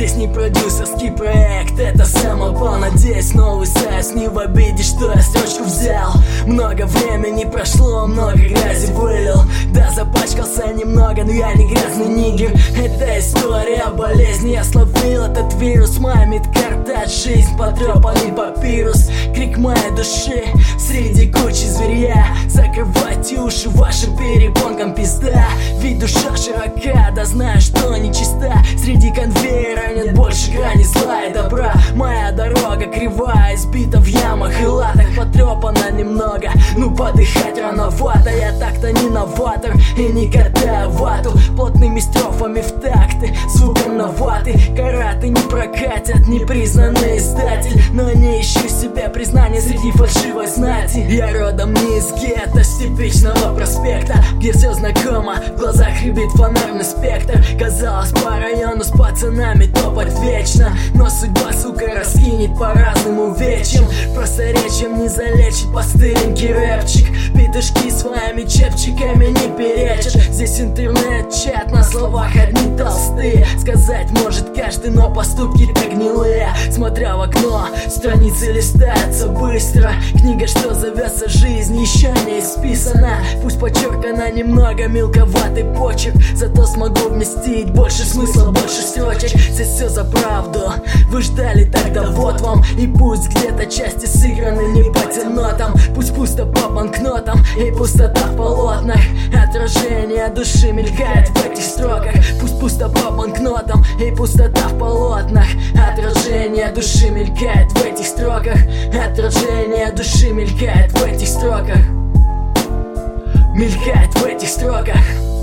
Здесь не продюсерский проект, это самопал. Надеюсь, новый сайт не в обиде, что я строчку взял. Много времени прошло, много грязи вылил. Да, запачкался немного, но я не грязный нигер. Это история болезни, я словил этот вирус. Моя медкарта, жизнь, потрепанный папирус. Крик моей души среди кучи зверя. Закрывайте уши вашим перепонкам, пизда. Ведь душа широка, да знаю, что нечиста. Среди конвейера нет больше грани зла и добра. Моя дорога кривая, избита в ямах и латах. Потрепана немного, ну подыхать рановато. Я так-то не новатор и не катаю вату плотными строфами в такты, звуком на ваты. Караты не прокатят, непризнанный издатель, но не ищу себе признания среди фальшивой знати. Я родом не из гетто, с типичного проспекта, где все знакомо, в глазах рябит фонарный спектр. Казалось, по району с пацанами топать вечно, но судьба, сука, раскинет по разным увечьям. Просторечием не залечит постыленький рэпчик. Петушки своими чепчиками не перечат. Здесь интернет-чат, на словах одни толстые. Сказать может каждый, но поступки-то гнилые. Смотря в окно, страницы листаются быстро. Книга, что зовется жизнь, еще не исписана. Пусть подчеркана немного, мелковатый почерк, зато смогу вместить больше смысла, больше строчек. Здесь все за правду, вы ждали, тогда вот вам. И пусть где-то части сыграны не по тем нотам. Пусть пусто по банкнотам и пустота в полотнах. Отражение души мелькает в этих строках. Пусть пусто по банкнотам и пустота в полотнах. Отражение души мелькает в этих строках. Отражение души мелькает в этих строках. Мелькает в этих строках.